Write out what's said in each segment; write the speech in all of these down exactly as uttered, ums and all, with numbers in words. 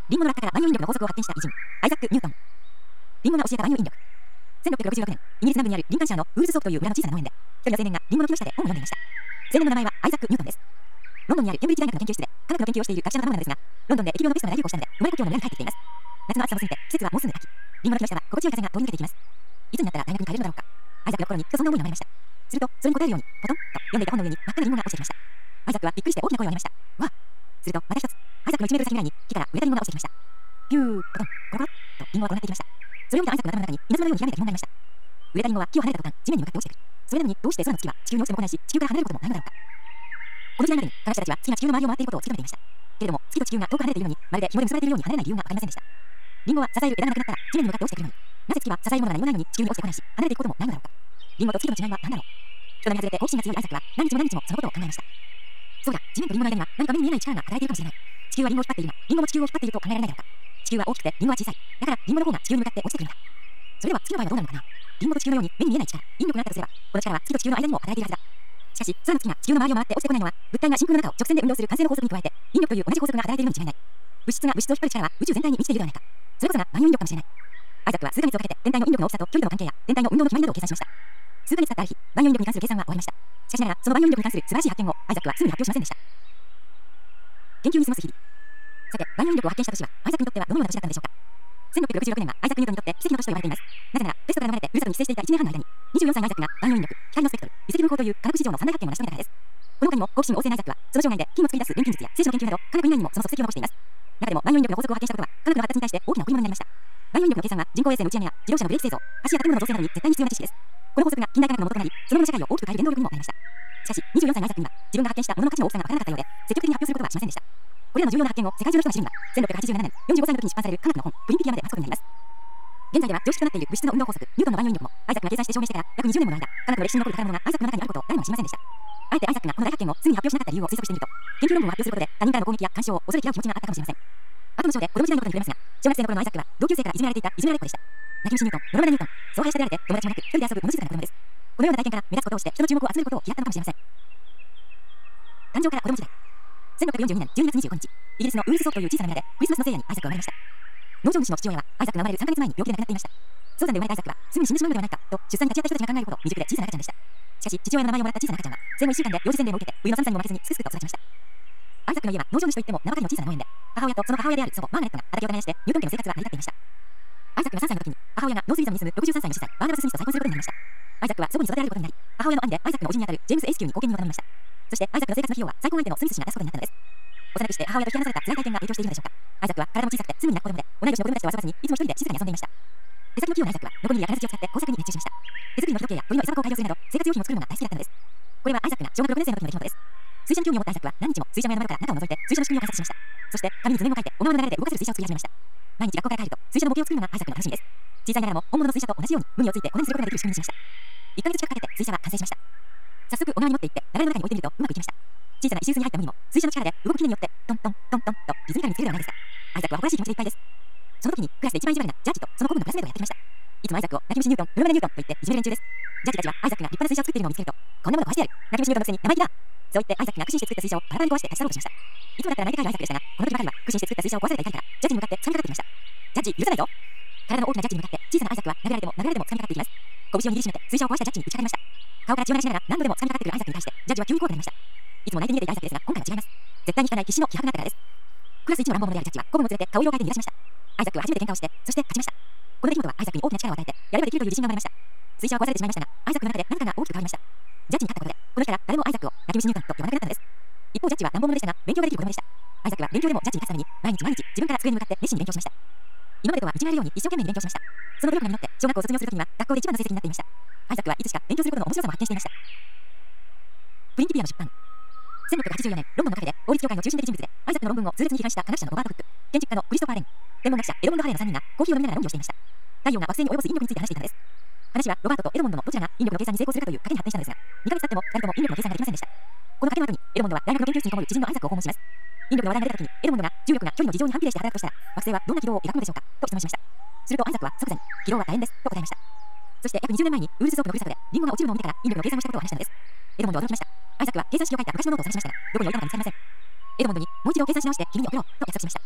リンゴの落下から万有引力の法則を発見した偉人、アイザック・ニュートン。リンゴが教えた万有引力。せんろっぴゃくろくじゅうろくねん、イギリス南部にあるリンカンシャーのウールズソークという村の小さな農園で、一人の青年がリンゴの木の下で本を読んでいました。青年の名前はアイザック・ニュートンです。ロンドンにあるケンブリッジ大学の研究室で科学の研究をしている学者のためなのですが、ロンドンで疫病のペストが大流行したので、生まれ故郷の村に帰ってきています。夏の暑さも過ぎて、季節はもうすぐ秋。リンゴの木の下は心地よい風が通り抜けていきます。いつになったら大学に帰れるのだろうか。アイザックの心にふとそんな思いが生まれました。すると、それに答えるように、ポトンと読んでいた本の上に真っ赤なリンゴが落ちてきました。アイザックはびっくりして大きな声を上げました。わあ。すると、また一つ、アイザックのいちメートル先ぐらいに木から植えたリンゴが落ちてきました。ピュー、ポトン、コロコロとリンゴは転がっていきました。それを見たアイザックの頭の中に稲妻のようにひらめいた疑問がありました。植えたリンゴは木を離れた途端、地面に向かって落ちてくる。それなのにどうして空の月は地球に落ちても来ないし、地球から離れることもないのだろうか。この時代までに科学者たちは月が地球の周りを回っていることを突き止めていました。けれども、月と地球が遠く離れているのに、まるで紐で結ばれているように離れない理由がわかりませんでした。リンゴは支える枝がなくなったら地面に向かって落ちてくるのに、なぜ月は支えるものが何もないのに地球に落ちてこないし、離れていくこともないのだろうか。リンゴと月との違いは何だろう。人並み外れて好奇心が強いアイザックは何日も何日もそのことを考えました。そうだ、地面とリンゴの間には何か目に見えない力が働いているかもしれない。地球はリンゴを引っ張っているが、リンゴも地球を引っ張っていると考えられないだろうか。地球は大きくてリンゴは小さい。だからリンゴの方が地球に向かって落ちてくるんだ。それでは月の場合はどうなるのかな。リンゴと地球のように目に見えない力、引力があったとすれば、この力は月と地球の間にも働いているはずだ。しかし、空の月が地球の周りを回って落ちてこないのは、物体が真空の中を直線で運動する慣性の法則に加えて、引力という同じ法則が働いているのに違いない。物質が物質を引っ張る力は宇宙全体に満ちているではないか。それこそが万有引力かもしれない。アイザックは数ヶ月をかけて天体の引力の大きさと距離との関係や天体の運動の決まりなどを計算しました。数ヶ月経ったある日、万有引力に関する計算は終わりました。しかしながら、その万有引力に関する素晴らしい発見をアイザックはすぐに発表しませんでした。研究に過ごす日々。さて、万有引力を発見した年は、アイザックにとってはどのような年だったのでしょうか。せんろっぴゃくろくじゅうろくねんはアイザック・ニュートンにとって奇跡の年と言われています。なぜなら、ペストが流れてふるさとに帰省していたいちねんはんの間に、にじゅうよんさいのアイザックが万有引力、光のスペクトル、微積分法という科学史上の三大発見を成し遂げたからです。この他にも好奇心旺盛なアイザックは、その生涯で金を作り出す錬金術や聖書の研究など、科学以外にもその足跡を残しています。中でも万有引力の法則を発見したことは、科学の発達に対して大きな贈り物になりました。万有引力の計算は人工衛星の打ち上げや自動車のブレーキ製造、橋や建物の造成などに絶対に必要な知識です。この法則が近代科学の元となり、その後の社会を大きく変える原動力にもなりました。しかし、にじゅうよんさいのアイザックには、自分が発見した物の価値の大きさがわからなかったようで、積極的に発表することはしませんでした。これらの重要な発見を世界中の人が知るには、せんろっぴゃくはちじゅうななねん、よんじゅうごさいの時に出版される科学の本、プリンピティアまで待つことになります。現在では常識となっている物質の運動法則、ニュートンの万有引力も、アイザックが計算して証明してから約にじゅうねんもの間、科学の歴史に残る宝物がアイザックの中にあることを誰も知りませんでした。あえてアイザックがこの大発見をすぐに発表しなかった理由を推測してみると、研究論文を発表することで他人からの攻撃や干渉を恐れ嫌う気持ちがあったかもしれません。後の章で子供時代のことに触れますが、小学生の頃のアイザックは同級生からいじめられていたいじめられっ子でした。泣き虫ニュートン、のろまなニュートン、そうはやしたであれて友達もなく一人で遊ぶ物静かな子供です。このような体験から目立つことをして人の注目を集めることを嫌ったのかもしれません。誕生から子供時代。せんろっぴゃくよんじゅうにねんじゅうにがつにじゅうごにち、イギリスのウールズソークという小さな村でクリスマスの聖夜にアイザックが生まれました。農場主の父親はアイザックが生まれるさんかげつまえに病気で亡くなっていました。早産で生まれたアイザックはすぐに死んでしまうのではないかと出産に立ち会った人たちが考えるほど未熟で小さな赤ちゃんでした。しかし父親の名前をもらった小さな赤ちゃんは生後いっしゅうかんで幼児洗礼を受けて冬の寒さにも負けずにすくすくと育ちました。アイザックの家は農場主といっても名ばかりの小さな農園で、母親とその母親である祖母マーガレットが畑を耕してニュートン家の生活は成り立っていました。アイザックがさんさいの時に母親がノースリーザムに住むろくじゅうさんさいの子歳バーナバス・スミスと再婚することになりました。アイザックは祖母に育てられることになり、母親の兄でアイザックの叔父にあたるジェームス・エイスキューに貢献人を頼みました。そしてアイザックの生活の費用は再婚相手のスミス氏が出すことになったのです。幼くして母親と引き離された辛い体験が影響しているのでしょうか。アイザックは体も小さくてすぐに泣く子供で、同い年の子供たちと遊ばずにいつも一人で静かに遊んでいました。手先の器用なアイザックはノコギリや金槌を使って工作に熱中しました。手作りの時計や鳥の餌箱を改良するなど生活用品を作るのが大好きだったのです。これはアイザックが小学ろくねん生の時の出来事です。水車に興味を持ったアイザックは何日も水車の屋の窓から中を覗いて水車の仕組みを観察しました。そして紙に図面を描いて小川の流れで動かせる水車を作り始めました。毎日学校から帰ると水車の模型を作るのがアイザックの楽しみです。小さいながらも本物の水車と同じように無にをついて骨にすることができる仕組みにしました。いっかげつ近くかけて水車は完成しました。早速小川に持って行って流れの中に置いてみるとうまくいきました。小さな石臼に入った無にも水車の力で動く木によってトントントントンとリズミカルにつけるではないですか。アイザックは誇らしい気持ちでいっぱいです。その時にクラスで一番意地悪なジャッジとその顧問のクラスメートがやってきました。いつもアイザックを泣き虫ニュートン、ブルマネニュートンと言っていじめる連中です。ジャッジたちはアイザックが立派な水車を作っているのを見つけると、こんなもの壊してやる。泣き虫ニュートンのくせに生意気だ。そう言ってアイザックが苦心して作った水車をバラバラに壊して立ち去ろうとしました。いつもだったら泣いて帰るアイザックでしたが、この時ばかりは苦心して作った水車を壊された怒りからジャッジに向かって掴みかかってきました。ジャッジ許さないぞ。体の大きなジャッジに向かって小さなアイザックは殴られても殴られても掴みかかっていきます。拳を握りしめて水車を壊したジャッジに打ち勝りました。顔から血を流しながら何度でも掴みかかってくるアイザックに対してジャッジは急にこうとなりました。いつも泣いて逃げていたアイザックですが、今回は違います。絶対に引かない必死の気迫があったからです。クラス一の乱暴者であるジャッジは顧問を連れて顔色を変えて逃がしました。アイザックは初めて喧嘩をして、そして勝ちました。この出来事はアイザックに大きな力を与えて、やればできるという自信が生まれました。水車は壊されてしまいましたが、アイザックの中で何かが大きく変わりました。ジャッジに勝ったことで、この日から誰もアイザックを泣き虫ニュートンと呼ばなくなったのです。一方ジャッジは乱暴者でしたが、勉強ができる子供でした。アイザックは勉強でもジャッジに勝つために、毎日毎日自分から机に向かって熱心に勉強しました。今までとはいじめられるように一生懸命に勉強しました。その努力が実って小学校を卒業するときには学校で一番の成績になっていました。アイザックはいつしか勉強することの面白さも発見していました。プリンティピアの出版。せんろっぴゃくはちじゅうよねん、ロンドンのカフェで法律協会の中心的人物で、アイザックの論文を痛烈に批判した科学者のロバート・フック、建築家のクリストファー・レン、天文学者エドモンド・ハレーのさんにんがコーヒーを飲みながら論議をしていました。太陽が惑星に及ぼす引力について話していたのです。話はロバートとエドモンドのどちらが引力の計算に成功するかという賭けに発展したのですが、にかげつ経ってもふたりとも引力の計算ができませんでした。この賭けの後にエドモンドは大学の研究室にこもる知人のアイザックを訪問します。引力の話題が出た時にエドモンドが重力が距離の事情に反比例して働くとしたら惑星はどんな軌道を描くのでしょうかと質問しました。するとアイザックは即座に軌道は楕円ですと答えました。そして約にじゅうねんまえにウールズソークのふるさとでリンゴが落ちるのを見てから引力の計算をしたことを話したのです。エドモンドは驚きました。アイザックは計算式を書いた昔のノートを探しましたが、どこに置いたのか見つかりません。エドモンドにもう一度計算し直して君に送ろうと約束しました。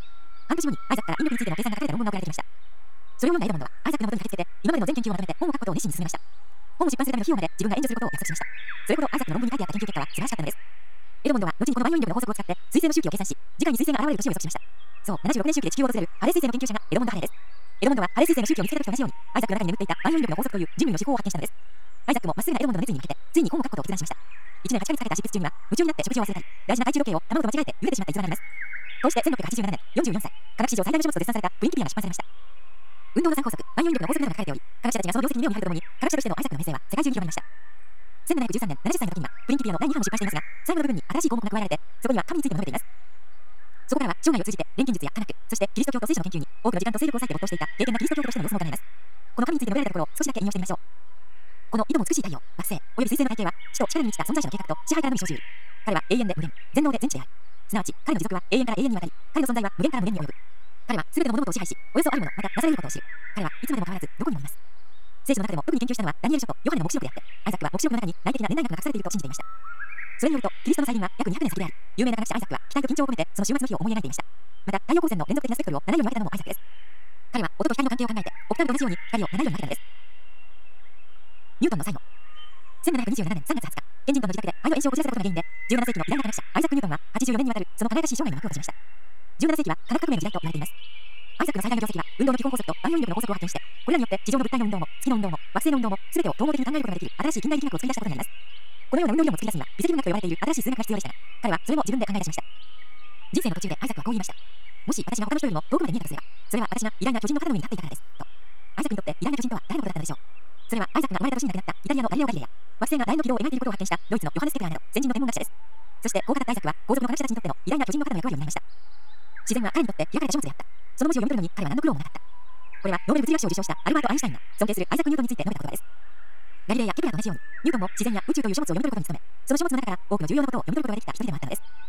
半年後にアイザックから引力についての計算が書かれた論文が送られてきました。それを読んだエドモンドはアイザックの元に駆けつけて今までの全研究をまとめて本を書くことを熱心に進めました。本を出版するための費用まで自分が援助することを約束しました。それほどアイザックの論文に書いてあった研究結果は素晴らしかったのです。エドモンドは後にこの万有引力の法則を使って彗星の周期を計算し、次回に彗星が現れる年を予測しました。そう、ななじゅうろくねん周期で地球を訪れるハレー彗星の研究者がエドモンド・ハレーです。エドモンドはハレー彗星の周期を見つけた時と同じように、アイザックの中に眠っていた万有引力の法則という人類の手法を発見したのです。アイザックもまっすぐなエドモンドの熱意に向けて、ついに本を書くことを決断しました。いちねんはちかげつかけた執筆中には、夢中になって食事を忘れたり、大事な懐中時計を卵と間違えて茹でてしまった逸話があります。こうしてせんろっぴゃくはちじゅうななねん、よんじゅうよんさい、科学史上最大の書物と絶賛されたプリンキピアが出版されました。運動の三法則、万有引力の法則などが書かれており、科学者たちがその業績に目を見張るとともに、科学者としてのアイザックの名声は世界中に広まりました。せんななひゃくじゅうさんねん、ななじゅっさいの時には、プリンキピアのだいに版を出版していますが、最後の部分に新しい項目が加えられて、そこには神についても述べています。そこからは生涯を通じて錬金術や科学、そしてキリスト教と聖書の研究に多くの時間と勢力を割いて没頭していた敬虔なキリスト教徒としての様子も伺います。この神について述べられたところを少しだけ引用してみましょう。このいとも美しい太陽、惑星、および彗星の背景は死と力に満ちた存在者の計画と支配からのみ生じる。彼は永遠で無限、全能で全知である。すなわち彼の持続は永遠から永遠にわたり、彼の存在は無限から無限に及ぶ。彼は全ての物事を支配し、およそあるもの、またなされることを知る。彼はいつまでも変わらずどこにもいます。聖書の中でも特に研究したのはダニエル書とヨハネの黙示録であって、アイザックは黙示録の中に内的な年代学が隠されていると信じていました。それによると、キリストの再臨は約にひゃくねん先である。有名な科学者アイザックは期待と緊張を込めてその終末の日を思い描いていました。また太陽光線の連続的なスペクトルをななように分けたのもアイザックです。彼は音と光の関係を考えて、オクターブと同じように光をななように分けたのです。ニュートンの最後。せんななひゃくにじゅうななねんさんがつはつか、ケンジントンの自宅で肺の炎症をこじらせたことが原因で、じゅうなな世紀の偉大な科学者アイザック・ニュートンははちじゅうよねんにわたるその輝かしい生涯の幕を閉じました。じゅうなな世紀は科学革命の時代と言われています。アイザックの最大の業績は運動の基本法則と万有引力の法則を発見して、これらによって地上の物体の運動も月の運動も惑星の運動も全てを統合的に考えることができる新しい近代力学を作り出したことになります。このような運動理論を作り出すには微積分学と呼ばれている新しい数学が必要でしたが、彼はそれも自分で考え出しました。人生の途中でアイザックはこう言いました。もし私が他の人よりも遠くまで見えたとすれば、それは私が偉大な巨人の肩の上に立っていたからです。と。アイザックにとって偉大な巨人とは誰のことだったのでしょう。それはアイザックが生まれた年に亡くなったイタリアのガリレオ・ガリレイや、惑星が楕円の軌道を描いていることを発見したドイツのヨハネス・ケプラーなど先人の天文学者です。そしてこう語ったアイザックは後続の科学者たちにとっての偉大な巨人の肩の役割を担いました。自然は彼にとって開かれた書物であった。その文字を読み取るのに彼は何の苦労もなかった。これはノーベル物理学賞を受賞したアルバート・アインシュタインが尊敬するアイザック・ニュートンについて述べた言葉です。ガリレイやケプラーと同じように、ニュートンも自然や宇宙という書物を読み取ることに努め、その書物の中から多くの重要なことを読み取ることができた一人でもあったのです。